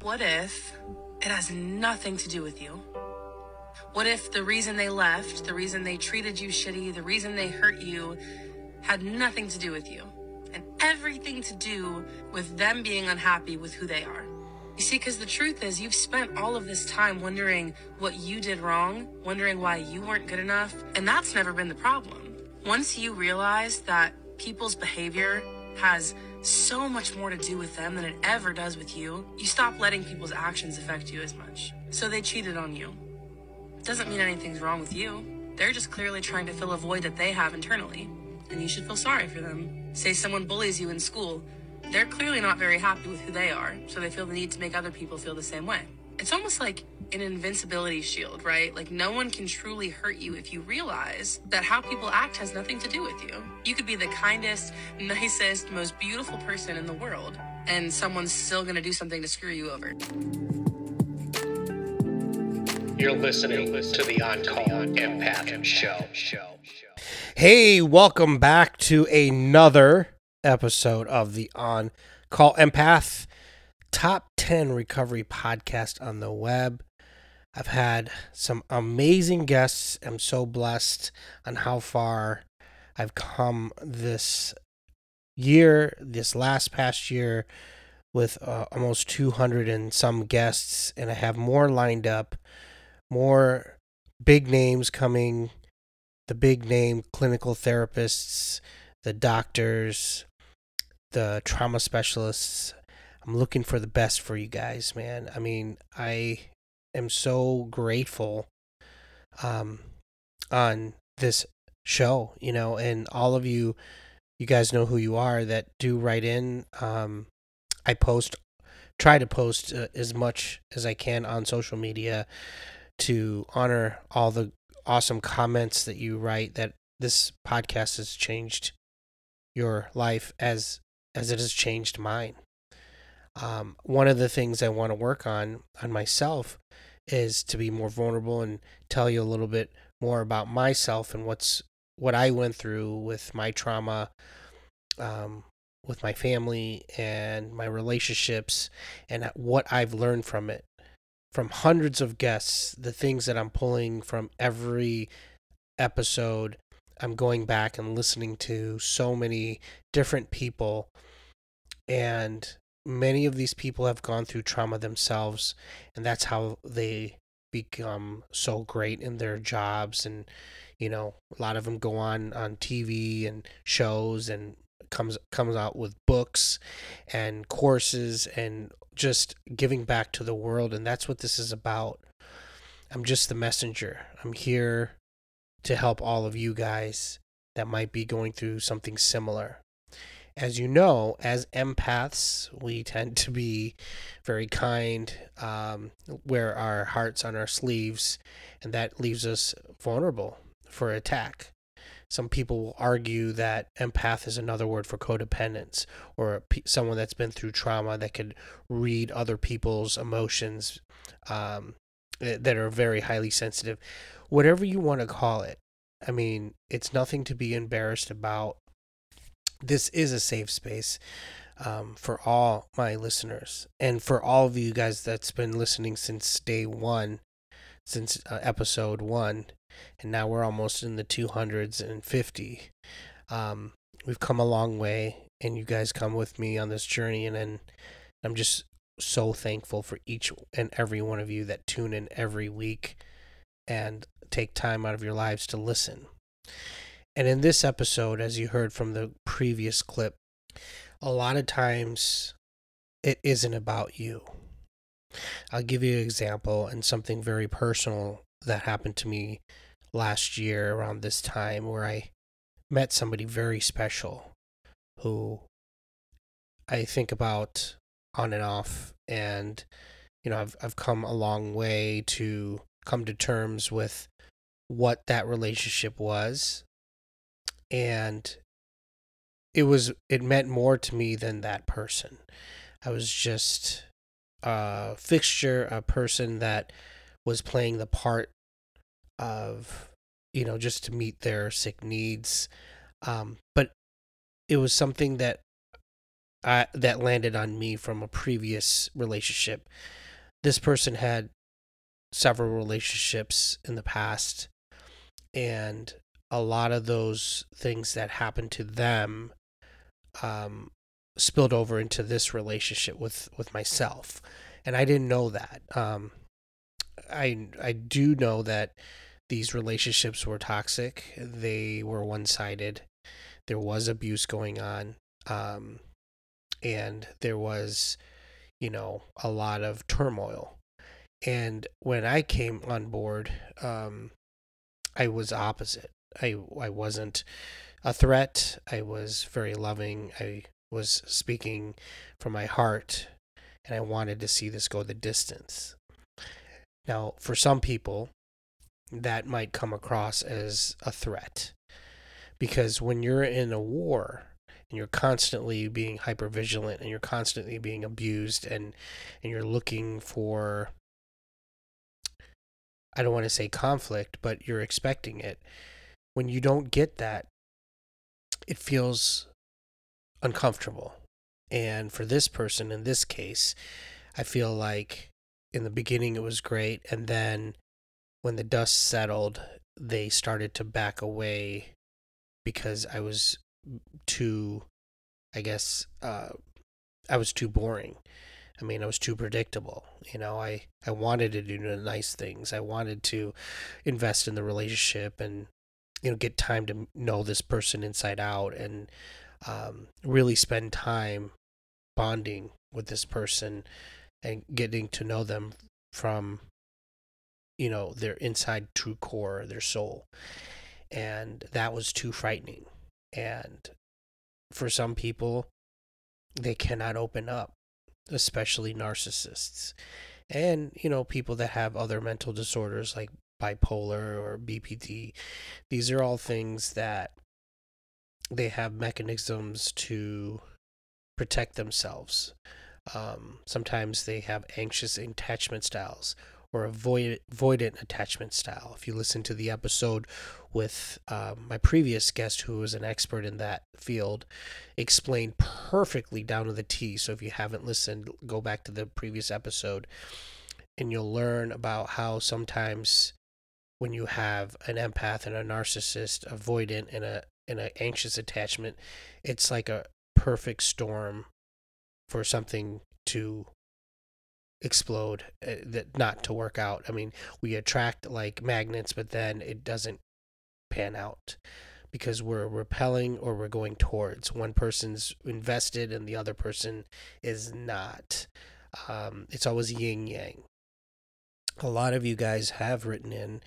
What if it has nothing to do with you? What if the reason they left, the reason they treated you shitty, the reason they hurt you had nothing to do with you and everything to do with them being unhappy with who they are? You see, because the truth is you've spent all of this time wondering what you did wrong, wondering why you weren't good enough, and that's never been the problem. Once you realize that people's behavior has so much more to do with them than it ever does with you, you stop letting people's actions affect you as much. So they cheated on you. Doesn't mean anything's wrong with you. They're just clearly trying to fill a void that they have internally, and you should feel sorry for them. Say someone bullies you in school. They're clearly not very happy with who they are, so they feel the need to make other people feel the same way. It's almost like an invincibility shield, right? Like no one can truly hurt you if you realize that how people act has nothing to do with you. You could be the kindest, nicest, most beautiful person in the world, and someone's still gonna do something to screw you over. You're listening to the On-Call Empath Show. Hey, welcome back to another episode of the On-Call Empath Top 10 Recovery Podcast on the web. I've had some amazing guests. I'm so blessed on how far I've come this year, this past year, with almost 200 and some guests, and I have more lined up, more big names coming, the big name clinical therapists, the doctors, the trauma specialists. I'm looking for the best for you guys, man. I mean, I am so grateful on this show, and all of you guys know who you are that do write in. I try to post as much as I can on social media to honor all the awesome comments that you write, that this podcast has changed your life as it has changed mine. One of the things I want to work on myself is to be more vulnerable and tell you a little bit more about myself and what I went through with my trauma, with my family and my relationships, and what I've learned from it. From hundreds of guests, the things that I'm pulling from every episode, I'm going back and listening to so many different people, and many of these people have gone through trauma themselves, and that's how they become so great in their jobs. And a lot of them go on TV and shows and comes out with books and courses and just giving back to the world, and that's what this is about. I'm just the messenger. I'm here to help all of you guys that might be going through something similar. As you know, as empaths, we tend to be very kind, wear our hearts on our sleeves, and that leaves us vulnerable for attack. Some people will argue that empath is another word for codependence, or someone that's been through trauma that could read other people's emotions, that are very highly sensitive. Whatever you want to call it, I mean, it's nothing to be embarrassed about. This is a safe space for all my listeners, and for all of you guys that's been listening since day one, since episode 1. And now we're almost in the 250. We've come a long way, and you guys come with me on this journey, and I'm just so thankful for each and every one of you that tune in every week and take time out of your lives to listen. And in this episode, as you heard from the previous clip, a lot of times it isn't about you. I'll give you an example and something very personal that happened to me last year around this time, where I met somebody very special who I think about on and off, and I've come a long way to come to terms with what that relationship was, and it meant more to me than that person. I was just a fixture, a person that was playing the part of, just to meet their sick needs. But it was something that that landed on me from a previous relationship. This person had several relationships in the past, and a lot of those things that happened to them spilled over into this relationship with myself, and I didn't know that. I do know that these relationships were toxic. They were one-sided. There was abuse going on, and there was, a lot of turmoil. And when I came on board, I was opposite. I wasn't a threat. I was very loving. I was speaking from my heart, and I wanted to see this go the distance. Now, for some people, that might come across as a threat, because when you're in a war and you're constantly being hypervigilant and you're constantly being abused, and you're looking for, I don't want to say conflict, but you're expecting it. When you don't get that, it feels uncomfortable. And for this person, in this case, I feel like in the beginning it was great, and then when the dust settled, they started to back away because I was too, I guess, I was too boring. I mean, I was too predictable. I wanted to do the nice things. I wanted to invest in the relationship and, get time to know this person inside out, and really spend time bonding with this person and getting to know them from, their inside true core, their soul. And that was too frightening. And for some people, they cannot open up, especially narcissists. And, people that have other mental disorders like bipolar or BPD. These are all things that they have mechanisms to protect themselves. Sometimes they have anxious attachment styles or avoidant attachment style. If you listen to the episode with my previous guest, who was an expert in that field, explained perfectly down to the T. So if you haven't listened, go back to the previous episode, and you'll learn about how sometimes when you have an empath and a narcissist, avoidant and an anxious attachment, it's like a perfect storm for something to explode, that not to work out. I mean, we attract like magnets, but then it doesn't pan out because we're repelling or we're going towards. One person's invested and the other person is not. It's always yin yang. A lot of you guys have written in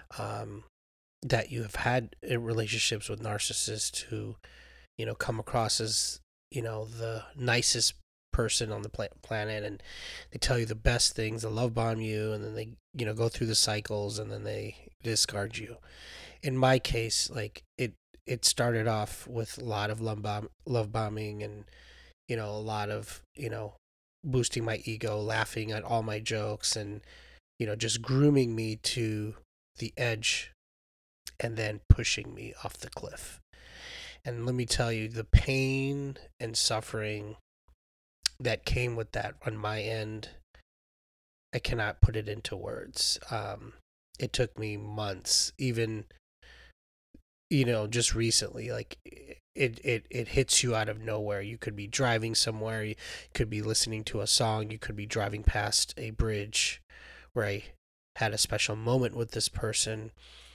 that you have had relationships with narcissists who, come across as, the nicest person on the planet, and they tell you the best things, they love bomb you, and then they, go through the cycles, and then they discard you. In my case, like it started off with a lot of love bombing, and, a lot of, boosting my ego, laughing at all my jokes, and, just grooming me to the edge and then pushing me off the cliff. And let me tell you, the pain and suffering that came with that on my end, I cannot put it into words. It took me months, even, just recently, like it hits you out of nowhere. You could be driving somewhere, you could be listening to a song, you could be driving past a bridge where I had a special moment with this person.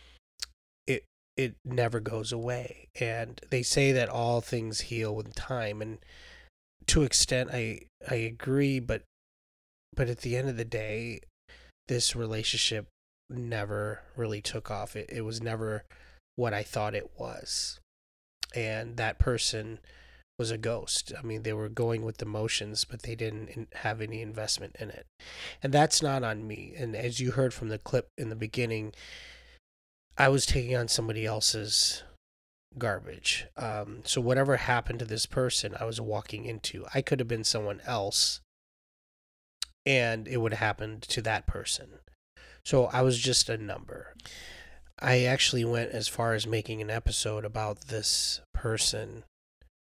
It never goes away. And they say that all things heal with time, and to an extent I agree, but at the end of the day, this relationship never really took off. It was never what I thought it was. And that person was a ghost. I mean, they were going with the motions, but they didn't have any investment in it. And that's not on me. And as you heard from the clip in the beginning, I was taking on somebody else's garbage. So whatever happened to this person, I was walking into. I could have been someone else, and it would have happened to that person. So I was just a number. I actually went as far as making an episode about this person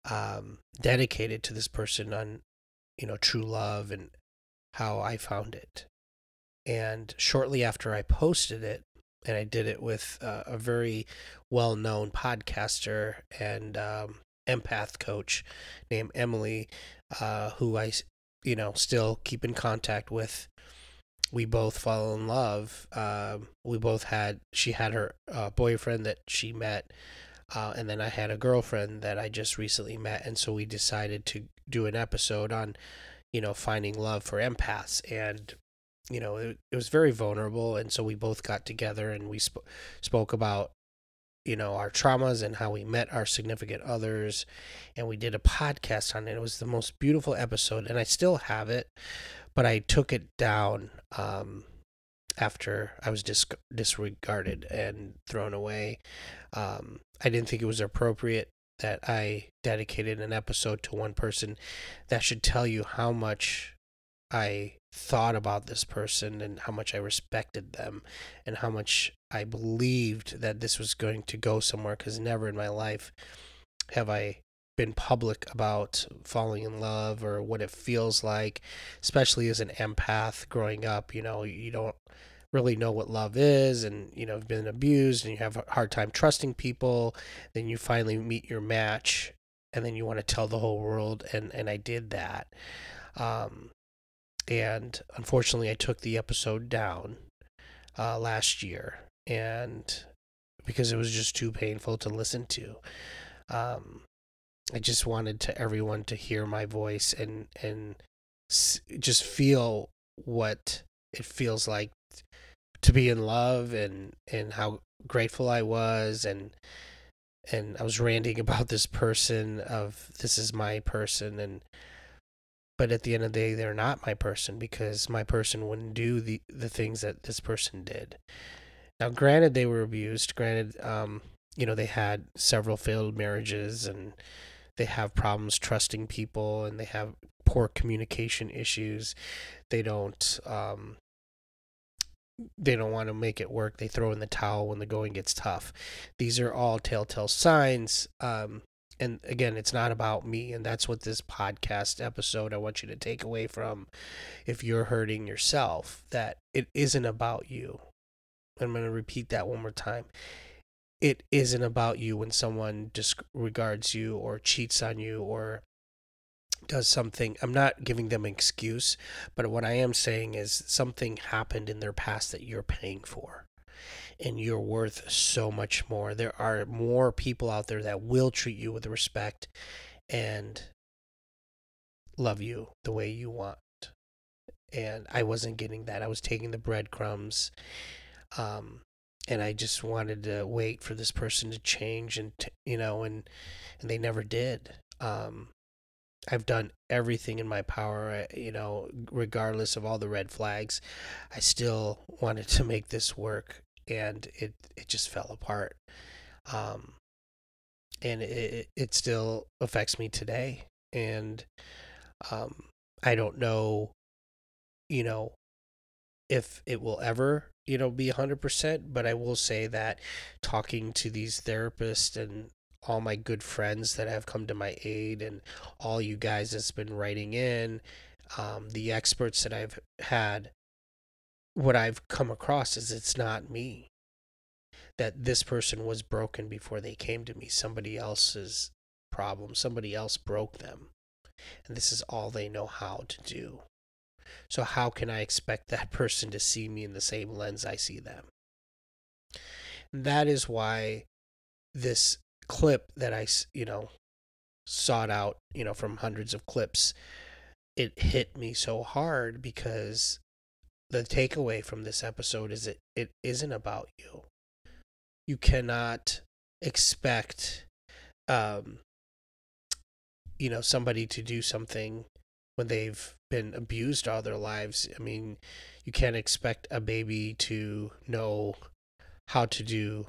dedicated to this person on, true love and how I found it. And shortly after I posted it, and I did it with a very well-known podcaster and empath coach named Emily, who I, still keep in contact with. We both fell in love. She had her boyfriend that she met, and then I had a girlfriend that I just recently met. And so we decided to do an episode on, finding love for empaths. And, it was very vulnerable. And so we both got together and we spoke about, our traumas and how we met our significant others. And we did a podcast on it. It was the most beautiful episode. And I still have it, but I took it down after I was disregarded and thrown away. I didn't think it was appropriate that I dedicated an episode to one person. That should tell you how much I thought about this person and how much I respected them and how much I believed that this was going to go somewhere, because never in my life have I been public about falling in love or what it feels like, especially as an empath growing up. You don't really know what love is, and you've been abused and you have a hard time trusting people. Then you finally meet your match and then you want to tell the whole world, and I did that. And unfortunately I took the episode down last year, and because it was just too painful to listen to. I just wanted everyone to hear my voice and just feel what it feels like to be in love, and how grateful I was, and I was ranting about this person of this is my person, but at the end of the day they're not my person, because my person wouldn't do the things that this person did. Now granted, they were abused, they had several failed marriages, and they have problems trusting people, and they have poor communication issues. They don't want to make it work. They throw in the towel when the going gets tough. These are all telltale signs. And again, it's not about me. And that's what this podcast episode, I want you to take away from, if you're hurting yourself, that it isn't about you. I'm going to repeat that one more time. It isn't about you when someone disregards you or cheats on you or does something. I'm not giving them an excuse, but what I am saying is something happened in their past that you're paying for, and you're worth so much more. There are more people out there that will treat you with respect and love you the way you want. And I wasn't getting that. I was taking the breadcrumbs. And I just wanted to wait for this person to change, and they never did. I've done everything in my power, regardless of all the red flags. I still wanted to make this work, and it just fell apart. And it still affects me today. And I don't know, if it will ever be 100%, but I will say that talking to these therapists and all my good friends that have come to my aid, and all you guys that's been writing in, the experts that I've had, what I've come across is it's not me. That this person was broken before they came to me. Somebody else's problem. Somebody else broke them. And this is all they know how to do. So how can I expect that person to see me in the same lens I see them? That is why this clip that I, sought out, from hundreds of clips, it hit me so hard, because the takeaway from this episode is it isn't about you. You cannot expect, somebody to do something when they've been abused all their lives. I mean, you can't expect a baby to know how to do,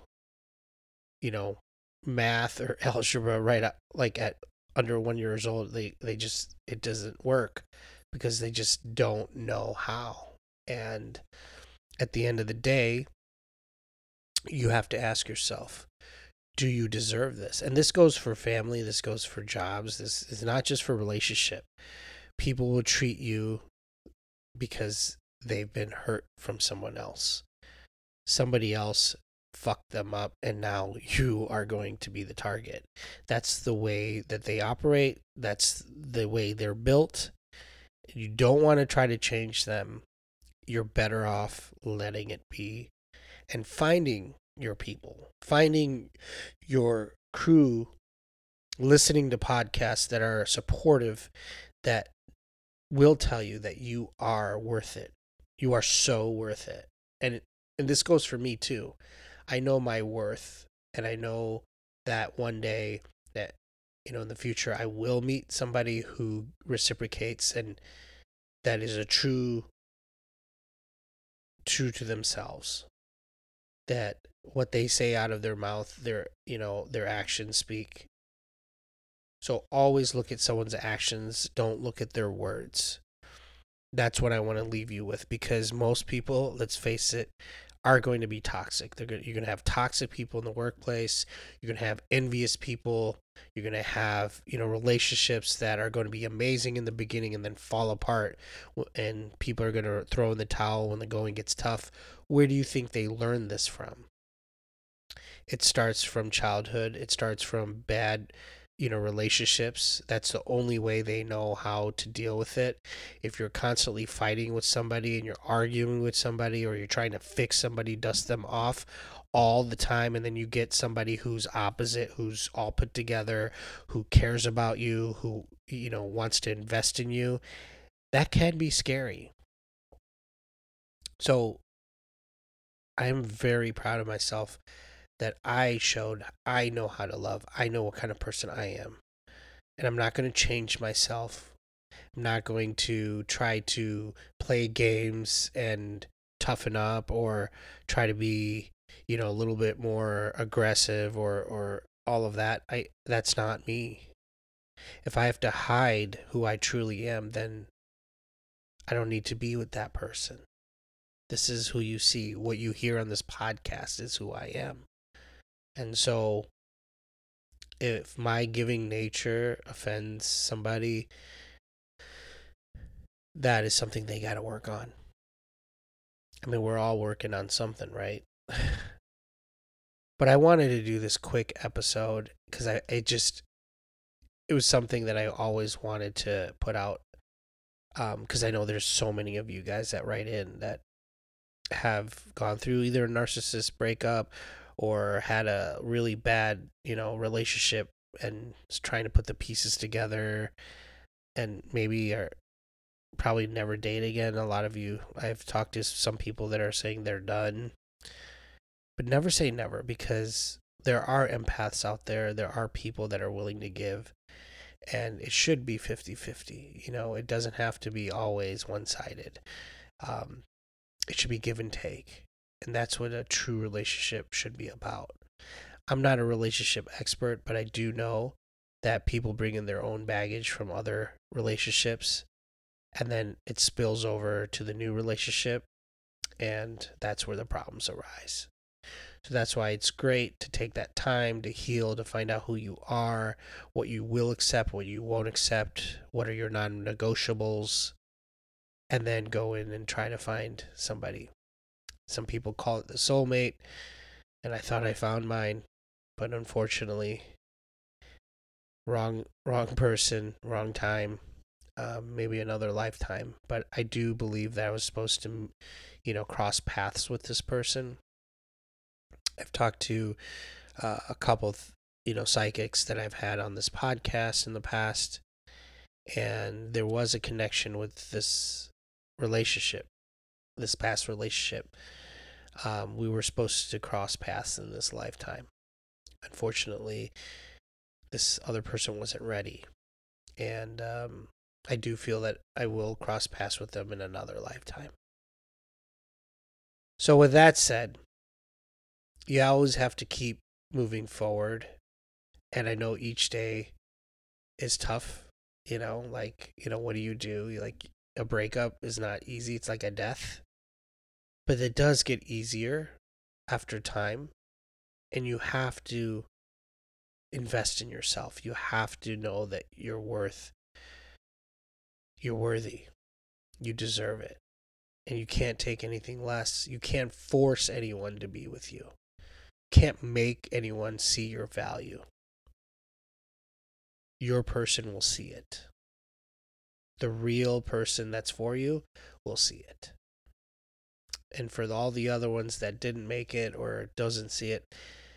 math or algebra right up, like at under 1 year old. They just, it doesn't work, because they just don't know how. And at the end of the day, you have to ask yourself, do you deserve this? And this goes for family, this goes for jobs, this is not just for relationship. People will treat you because they've been hurt from someone else. Somebody else fucked them up, and now you are going to be the target. That's the way that they operate. That's the way they're built. You don't want to try to change them. You're better off letting it be and finding your people, finding your crew, listening to podcasts that are supportive, that will tell you that you are worth it. You are so worth it. And this goes for me too. I know my worth, and I know that one day that, in the future, I will meet somebody who reciprocates and that is a true to themselves. That what they say out of their mouth, their actions speak. So always look at someone's actions. Don't look at their words. That's what I want to leave you with, because most people, let's face it, are going to be toxic. You're going to have toxic people in the workplace. You're going to have envious people. You're going to have, relationships that are going to be amazing in the beginning and then fall apart. And people are going to throw in the towel when the going gets tough. Where do you think they learn this from? It starts from childhood. It starts from bad, relationships. That's the only way they know how to deal with it. If you're constantly fighting with somebody and you're arguing with somebody, or you're trying to fix somebody, dust them off all the time, and then you get somebody who's opposite, who's all put together, who cares about you, who, wants to invest in you, that can be scary. So I'm very proud of myself that I showed I know how to love. I know what kind of person I am. And I'm not going to change myself. I'm not going to try to play games and toughen up, or try to be, a little bit more aggressive, or all of that. That's not me. If I have to hide who I truly am, then I don't need to be with that person. This is who you see. What you hear on this podcast is who I am. And so, if my giving nature offends somebody, that is something they got to work on. I mean, we're all working on something, right? But I wanted to do this quick episode because it was something that I always wanted to put out. Because I know there's so many of you guys that write in that have gone through either a narcissist breakup or had a really bad, relationship, and is trying to put the pieces together, and maybe are probably never date again. A lot of you, I've talked to some people that are saying they're done, but never say never, because there are empaths out there. There are people that are willing to give, and it should be 50-50. It doesn't have to be always one-sided. It should be give and take. And that's what a true relationship should be about. I'm not a relationship expert, but I do know that people bring in their own baggage from other relationships, and then it spills over to the new relationship, and that's where the problems arise. So that's why it's great to take that time to heal, to find out who you are, what you will accept, what you won't accept, what are your non-negotiables, and then go in and try to find somebody. Some people call it the soulmate, and I thought I found mine, but unfortunately, wrong person, wrong time, maybe another lifetime. But I do believe that I was supposed to, cross paths with this person. I've talked to a couple of, psychics that I've had on this podcast in the past, and there was a connection with this relationship, this past relationship. We were supposed to cross paths in this lifetime. Unfortunately, this other person wasn't ready. And I do feel that I will cross paths with them in another lifetime. So with that said, you always have to keep moving forward. And I know each day is tough, what do you do? Like, a breakup is not easy. It's like a death. But it does get easier after time. And you have to invest in yourself. You have to know that you're worthy. You deserve it. And you can't take anything less. You can't force anyone to be with you. You can't make anyone see your value. Your person will see it. The real person that's for you will see it. And for all the other ones that didn't make it or doesn't see it,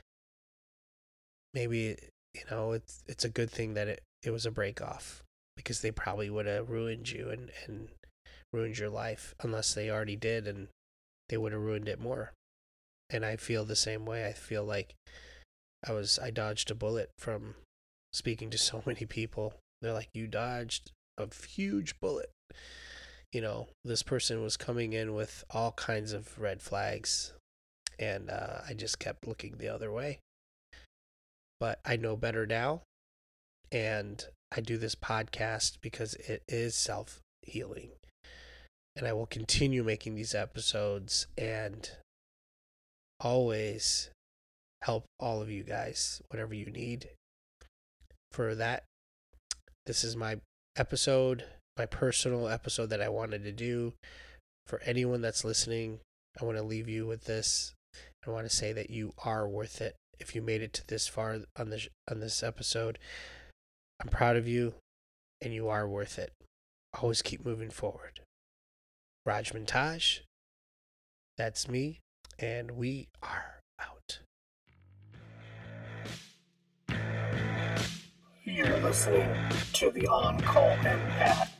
maybe, it's a good thing that it was a break off, because they probably would have ruined you and ruined your life, unless they already did, and they would have ruined it more. And I feel the same way. I feel like I dodged a bullet from speaking to so many people. They're like, you dodged a huge bullet. This person was coming in with all kinds of red flags, and I just kept looking the other way. But I know better now, and I do this podcast because it is self-healing. And I will continue making these episodes and always help all of you guys, whatever you need. For that, this is my episode, my personal episode that I wanted to do. For anyone that's listening, I want to leave you with this. I want to say that you are worth it. If you made it to this far on this episode, I'm proud of you, and you are worth it. Always keep moving forward. Raj Montage, that's me, and we are out. You're listening to the On Call Empath